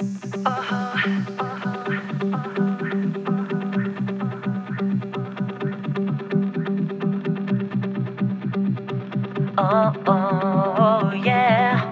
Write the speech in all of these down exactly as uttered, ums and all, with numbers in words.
Oh, oh, yeah.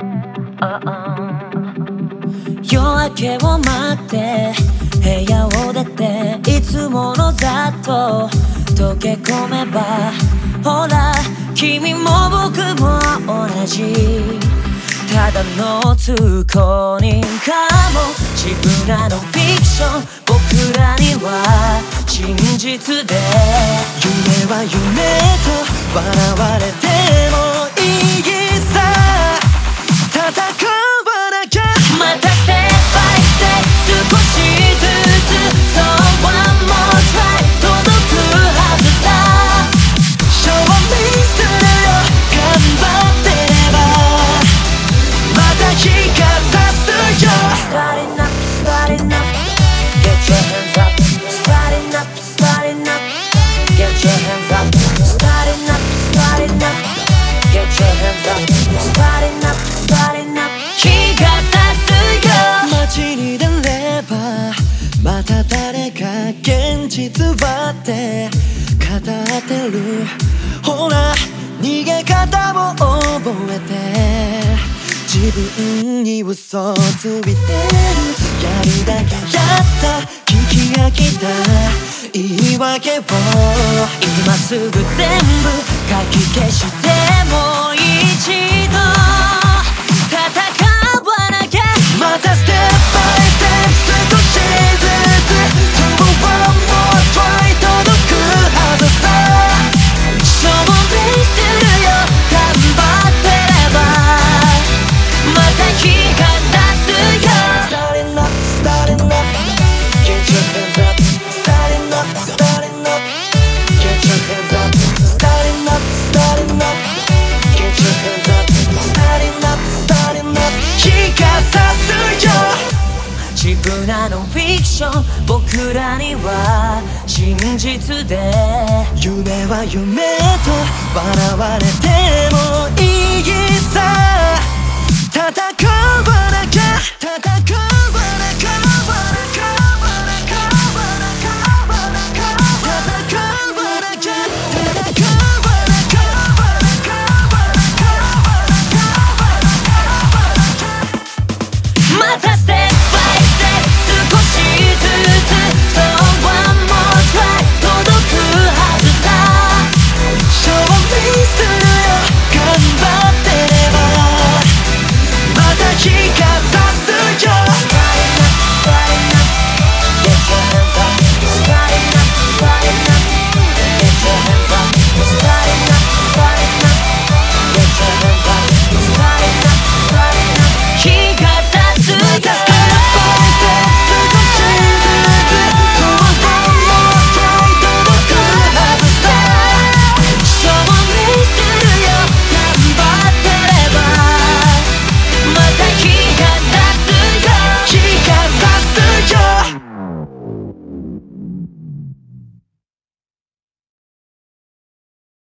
Oh, oh. 夜明けを待って部屋を出ていつものざっと溶け込めばほら君も僕も同じただの通行人かも自分らのフィクション僕らには真実で夢は夢と笑われてもいいさ戦わなきゃまたステップバイステップ少しずつ So one more try 届くはずさ証明するよ頑張ってればまた日が差すよ Starting up, starting up Get your hands up Starting up, starting up Get your hands up Starting up, starting up Get your hands up Starting up, starting up 日が差すよ街に出ればまた誰か現実はって語ってるほら逃げ方を覚えて自分に嘘ついてるやるだけやった聞き飽きた言い訳を今すぐ全部書き消してもう一度戦わなきゃまたステップバイステップ少しずつ So one more try 届くはずさ証明するよ頑張ってればまた日が差すよ Starting up, starting up Get your hands up Starting up, starting up Get your hands up Starting up, starting up Get your hands up Starting up, starting up 日が差すよ自分らのフィクション僕らには真実で夢は夢と笑われてもいいさ戦う